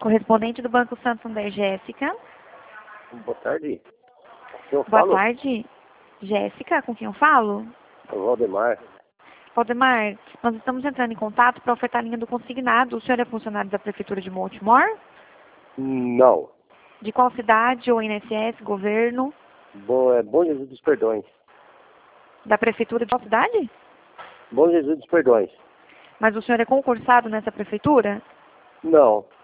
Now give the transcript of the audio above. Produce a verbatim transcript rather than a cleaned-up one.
correspondente do Banco Santander, Jéssica. Boa tarde. Eu Boa falo? tarde. Jéssica, com quem eu falo? É o Valdemar. Valdemar, nós estamos entrando em contato para ofertar a linha do consignado. O senhor é funcionário da Prefeitura de Baltimore? Não. De qual cidade ou I N S S, governo? Bom, é Bom Jesus dos Perdões. Da Prefeitura de qual cidade? Bom Jesus dos Perdões. Mas o senhor é concursado nessa prefeitura? Não.